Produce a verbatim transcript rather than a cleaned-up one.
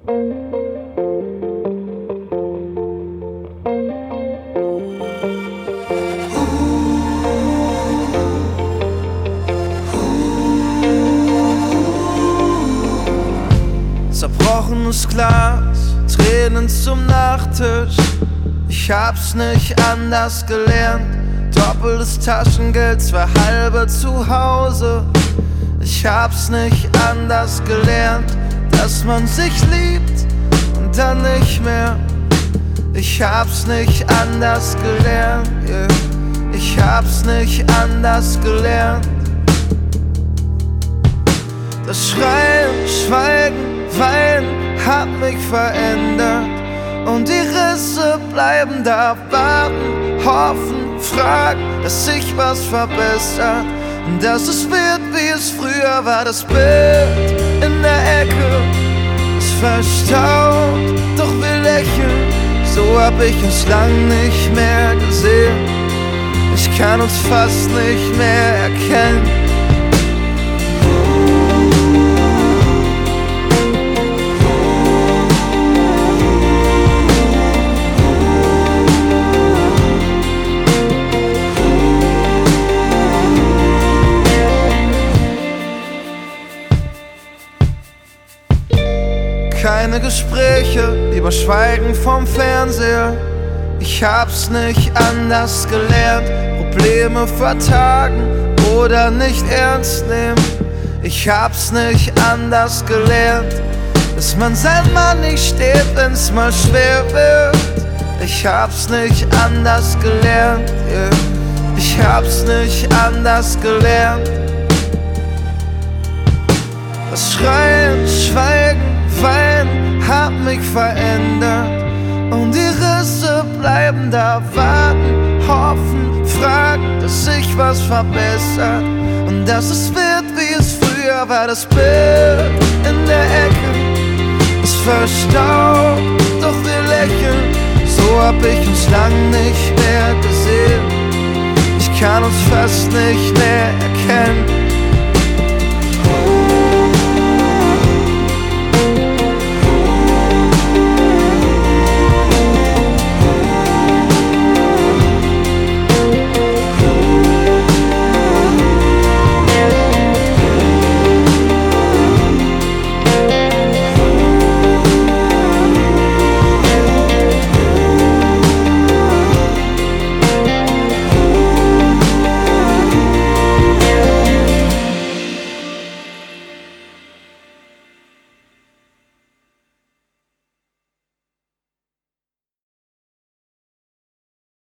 Zerbrochenes Glas, Tränen zum Nachtisch. Ich hab's nicht anders gelernt. Doppeltes Taschengeld, zwei halbe zu Hause. Ich hab's nicht anders gelernt, dass man sich liebt und dann nicht mehr. Ich hab's nicht anders gelernt, yeah. Ich hab's nicht anders gelernt. Das Schreien, Schweigen, Weinen hat mich verändert. Und die Risse bleiben da, warten, hoffen, fragen, dass sich was verbessert. Und dass es wird, wie es früher war. Das Bild in der Ecke ist verstaubt, doch wir lächeln. So hab ich uns lang nicht mehr gesehen. Ich kann uns fast nicht mehr erkennen. Keine Gespräche, lieber Schweigen vom Fernseher. Ich hab's nicht anders gelernt. Probleme vertagen oder nicht ernst nehmen. Ich hab's nicht anders gelernt, dass man sein Mann nicht steht, wenn's mal schwer wird. Ich hab's nicht anders gelernt, yeah. Ich hab's nicht anders gelernt. Das Schreien, Schweigen, Weinen hat mich verändert. Und die Risse bleiben da, warten, hoffen, fragen, dass sich was verbessert. Und dass es wird, wie es früher war. Das Bild in der Ecke ist verstaubt, doch wir lächeln. So hab ich uns lang nicht mehr gesehen. Ich kann uns fast nicht mehr erkennen.